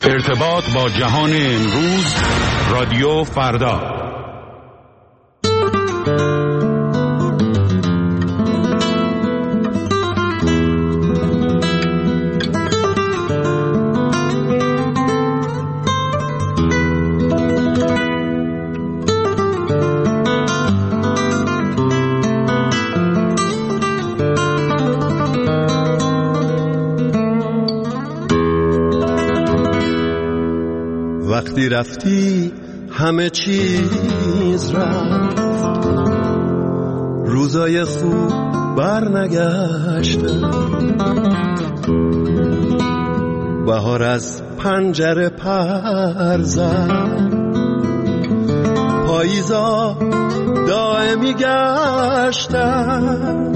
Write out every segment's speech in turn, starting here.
ارتباط با جهان امروز، رادیو فردا. وقتی رفتی همه چیز رفت، روزای خوب برنگشتن، بهار از پنجره پر زد، پاییزا دائمی گشتن.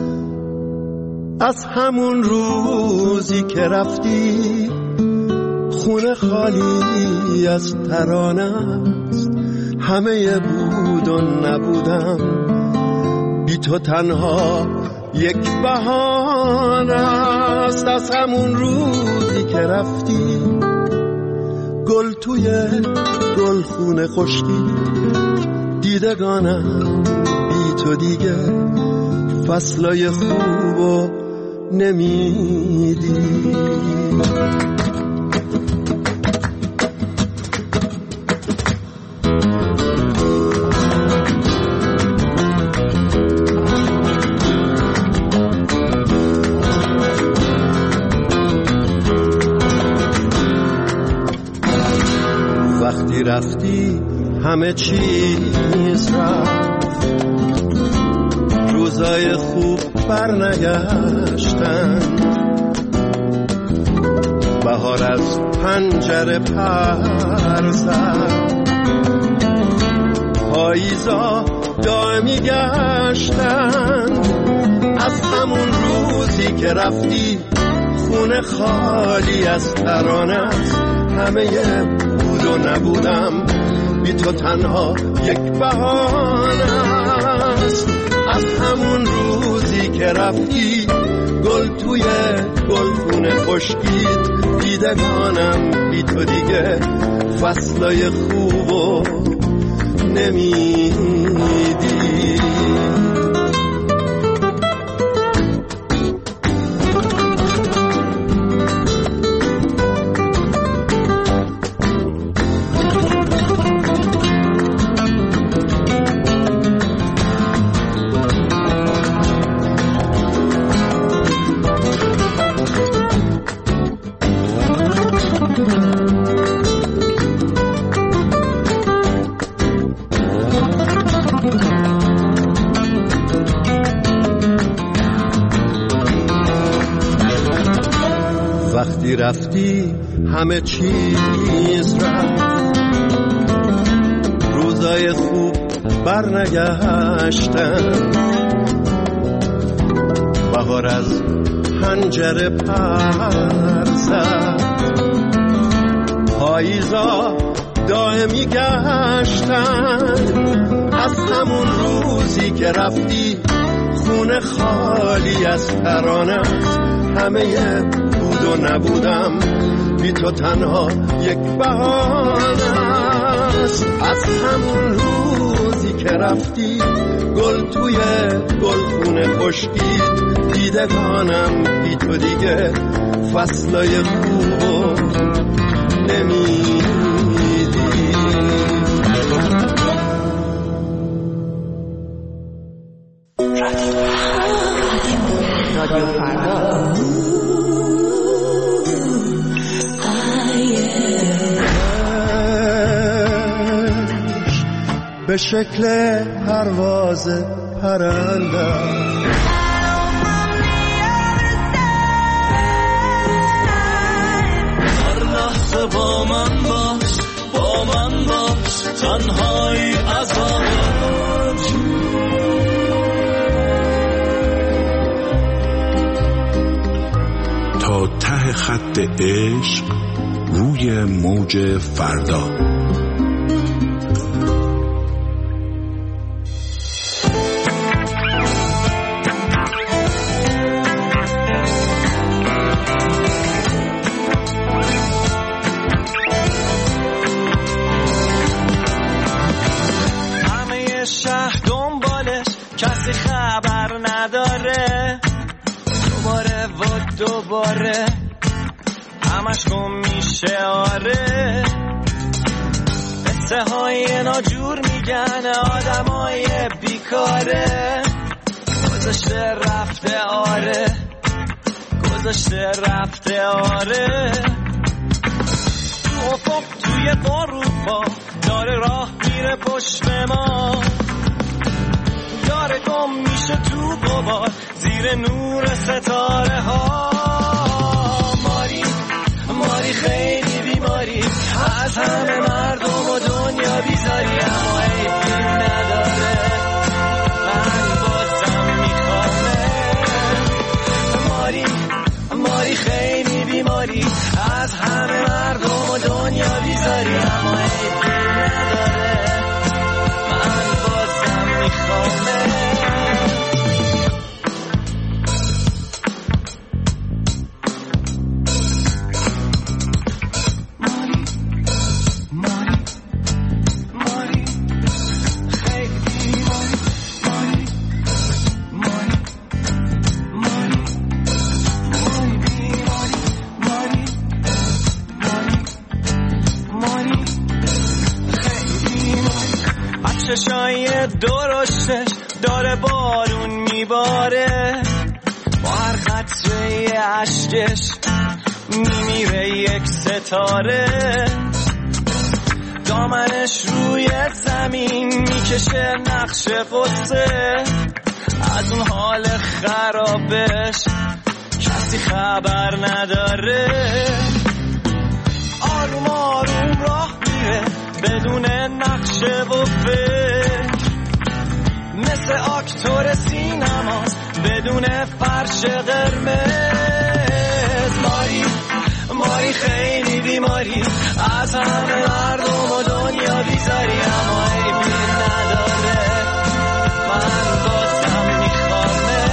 از همون روزی که رفتی خونه خالی از ترانه است، همه بود و نبودم، بی تو تنها یک بهانه است. از همون روزی که رفتی گل توی گلخونه خشکی، دیدگانم بی تو دیگه فصلای خوبو نمیدی. وقتی رفتی همه چیز رفت، روزای خوب برنگشتن، بهار از پنجره پر زد، پاییزا دائمی گشتن. از همون روزی که رفتی خونه خالی از ترانه است، همه بود و نبودم، بی تو تنها یک بهانه است. از همون روزی که رفتی گل توی گلخونه خشکید، دیدگانم بی تو دیگه فصلای خوبو نمیدی. وقتی رفتی همه چیز رفت، روزای خوب برنگشتن، بهار از پنجره پر زد، پاییزا دائمی گشتن. از همون روزی که رفتی خونه خالی از ترانه است، همه بود و نبودم، بی تو تنها یک بهانه است. از همون روزی که رفتی گل توی گلخونه خشکید، دیدگانم بی تو دیگه فصلای خوبو نمیدی. رادیو فردا به شکل پرواز پرنده، هر لحظه با من باش، با من باش، تنهایی عذابت. تا ته خط عشق روی موج فردا. همش گم میشه آره های ناجور میگن آدمای بیکاره گذاشته رفته آره گذاشته رفته آره تو افق توی اروپا داره راه میره پشت ما داره گم میشه تو غبار زیر نور ستاره ها ماری خیلی بیماری از همه مردم و دنیا بیزاری اما عیبی نداره من بازم میخوامه ماری خیلی بیماری از همه مردم و دنیا بیزاری اما عیبی نداره من بازم میخوامه چشای درشتش داره بارون میباره با هر قطره عشقش میمیره یک ستاره دامنش روی زمین میکشه نقش قصه از اون حال خرابش کسی خبر نداره آروم آروم راه میره بدون نقشه و فکر مثل اکتور سینماست بدون فرش قرمز ماری خیلی بیماری از همه مردم و دنیا بیزاری اما عیبی نداره من بازم میخوامه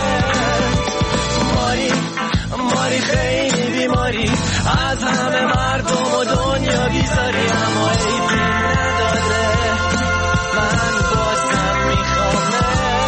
ماری خیلی بیماری از همه مردم و دنیا بیزاری اما عیبی نداره من بازم میخوامه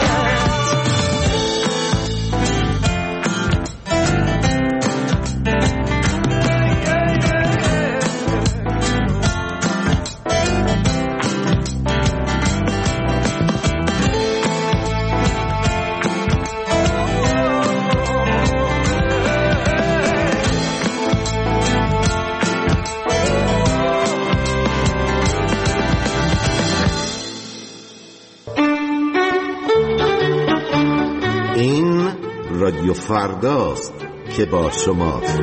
رادیو فرداست که با شماست.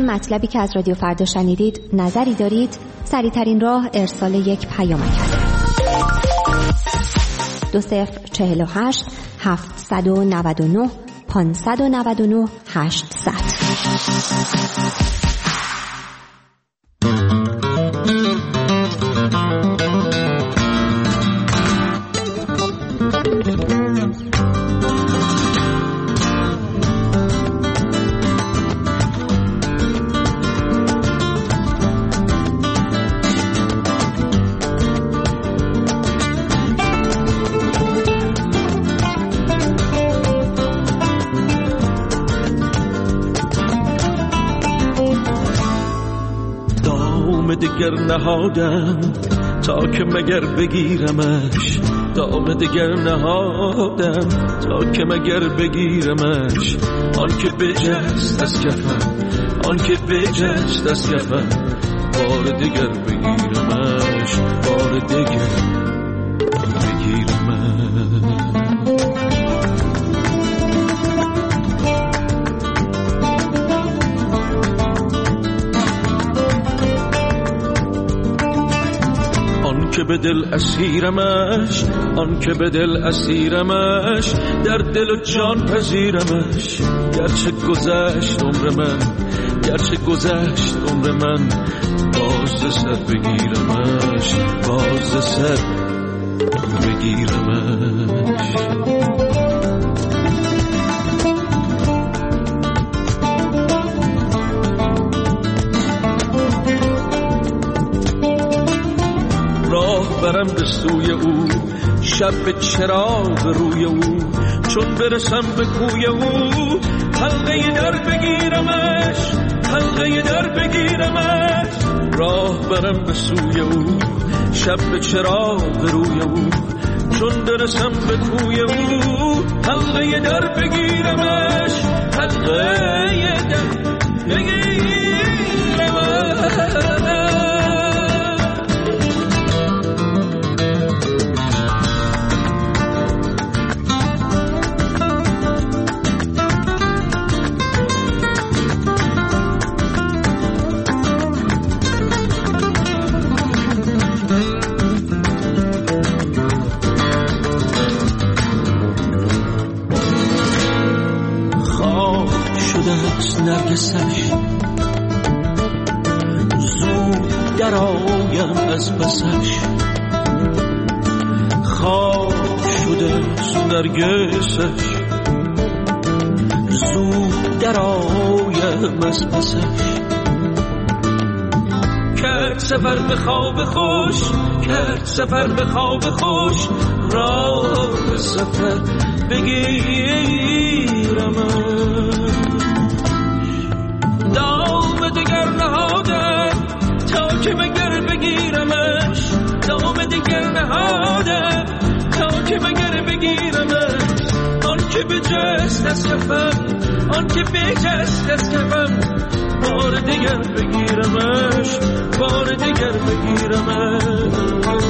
مطلبی که از رادیو فردا شنیدید نظری دارید، سریع‌ترین راه ارسال یک پیامک است. 2048 799 599 800. دگر نهادم تا که مگر بگیرمش، دام دگر نهادم تا که مگر بگیرمش. آن که بجست از کفم، آن که بجست از کفم، بار دگر بگیرمش، بار دگر بگیرمش. که به دل اسیرمش، آن که به دل اسیرمش، در دل و جان پذیرمش. گرچه گذشت عمر من، گرچه گذشت عمر من، باز سر بگیرمش، باز سر بگیرمش. برم به سوی او، شب به چراغ روی او، چون برسم به کوی او، حلقه در بگیرمش، حلقه در بگیرمش. راه برم به سوی او، شب به چراغ روی او، چون برسم به کوی او، حلقه در بگیرمش، حلقه در بگیرمش. نرگسش زود در آیم از بسش، خواب شده نرگسش زود در آیم از بسش. کرد سفر به خواب خوش، کرد سفر به خواب خوش، راه سفر بگیرمش. دام دگر نهادم تا که مگر بگیرمش، دام دگر نهادم تا که مگر بگیرمش. آن که بجست از کفم، آن که بجست از کفم، بار دگر بگیرمش، بار دگر بگیرمش.